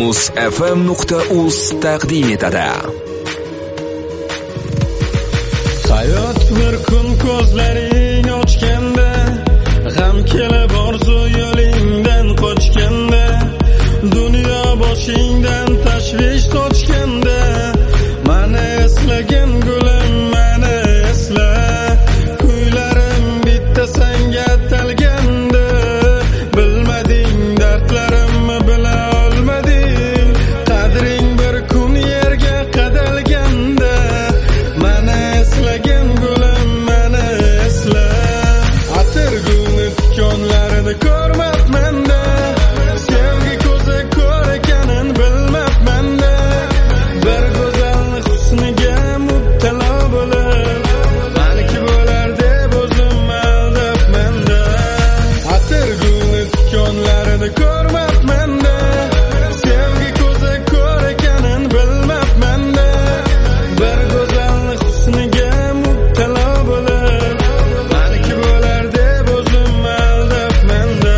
MuzFM.uz taqdim etadi. Hayot bir kun ko'zlaring ochganda, g'am kelib orzu yo'lingdan qochganda, dunyo boshingdan tashvish sochganda, mani eslagan gulim, mani esla. Kuylarim bitta senga atalganda, bilmading dardlarimni bila olmading. Qadring bir kun yerga qadalganda, mani eslagan gulim, mani esla. Atirgulni tikonlarini ko'rmabman-da, sevgi ko'zi ko'r ekanin bilmabman-da. Bir go'zalni husniga mubtalo bo'lib, maniki bo'lar deb o'zim aldabman-da. Atirgulni tikonlarini ko'rmabman-da, sevgi ko'zi ko'r ekanin bilmabman-da. Bir go'zalni husniga mubtalo bo'lib, maniki bo'lar deb o'zim aldabman-da.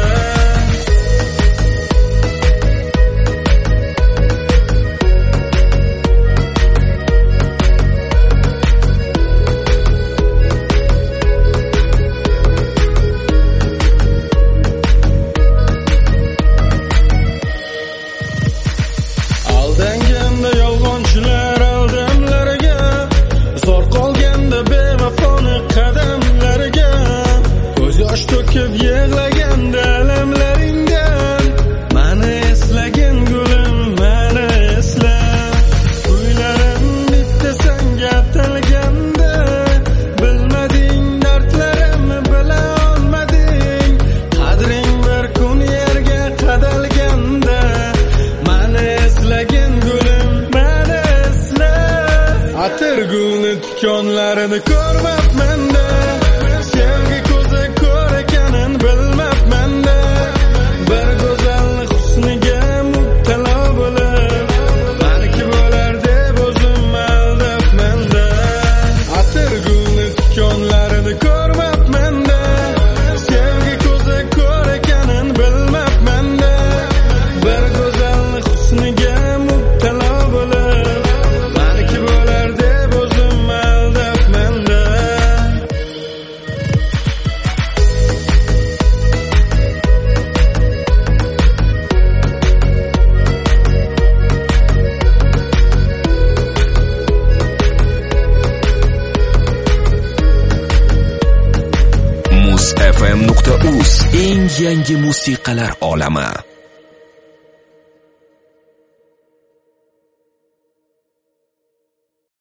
Aldanganda yolg'onchilar aldamlariga, zor qolganda bevafoni qadamlariga, ko'z yosh to'kib yig'laganda alamlaringdan, mani eslagan gulim, mani esla. Kuylarim bitta senga atalganda, bilmading dardlarimni bila olmading. Qadring bir kun yerga qadalganda, mani eslagan gulim, mani esla. Atirgulni tikonlarini ko'rmabman-da, sevgi ko'zi ko'r ekanin bilmabman-da. Bir go'zalni husniga mubtalo bo'lib, maniki bo'lar deb o'zim aldabman-da. Atirgulni tikonlarini ko'rmabman-da, sevgi ko'zi ko'r ekanin bilmabman-da. Bir go'zalni husniga mubtalo bo'lib, maniki bo'lar deb o'zim aldabman-da. MuzFM.uz eng yangi musiqalar olami.